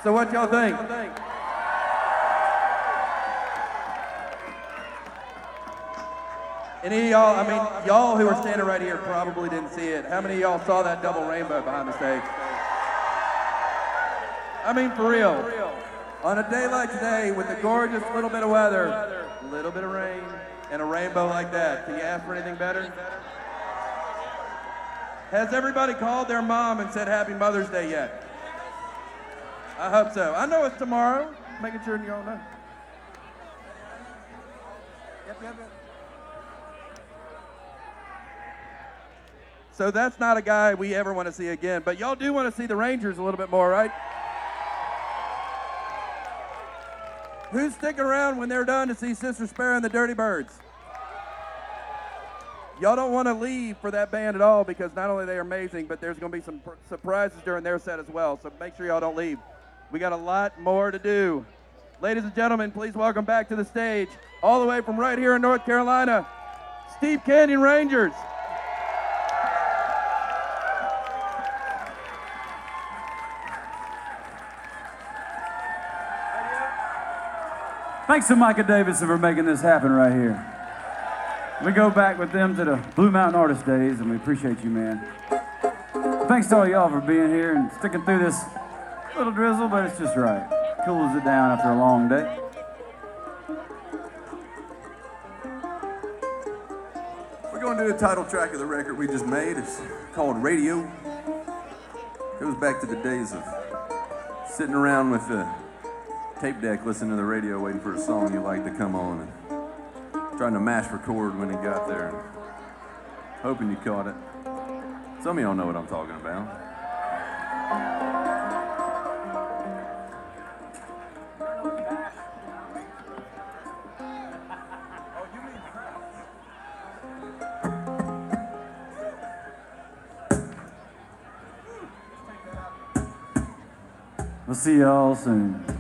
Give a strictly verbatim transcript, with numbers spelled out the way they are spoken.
So what y'all think? Any of y'all, I mean, y'all who are standing right here probably didn't see it. How many of y'all saw that double rainbow behind the stage? I mean, for real. On a day like today, with a gorgeous little bit of weather, a little bit of rain, and a rainbow like that, can you ask for anything better? Has everybody called their mom and said Happy Mother's Day yet? I hope so. I know it's tomorrow. Making sure you all know. Yep, yep, yep. So that's not a guy we ever want to see again, but y'all do want to see the Rangers a little bit more, right? Who's sticking around when they're done to see Sister Sparrow and the Dirty Birds? Y'all don't want to leave for that band at all because not only are they amazing, but there's going to be some surprises during their set as well, so make sure y'all don't leave. We got a lot more to do. Ladies and gentlemen, please welcome back to the stage, all the way from right here in North Carolina, Steep Canyon Rangers. Thanks to Micah Davidson for making this happen right here. We go back with them to the Blue Mountain Artist days, and we appreciate you, man. Thanks to all y'all for being here and sticking through this little drizzle, but it's just right. Cools it down after a long day. We're going to do the title track of the record we just made. It's called Radio. It goes back to the days of sitting around with the tape deck, listening to the radio, waiting for a song you like to come on, and trying to mash record when it got there, and hoping you caught it. Some of y'all know what I'm talking about. We'll see y'all soon.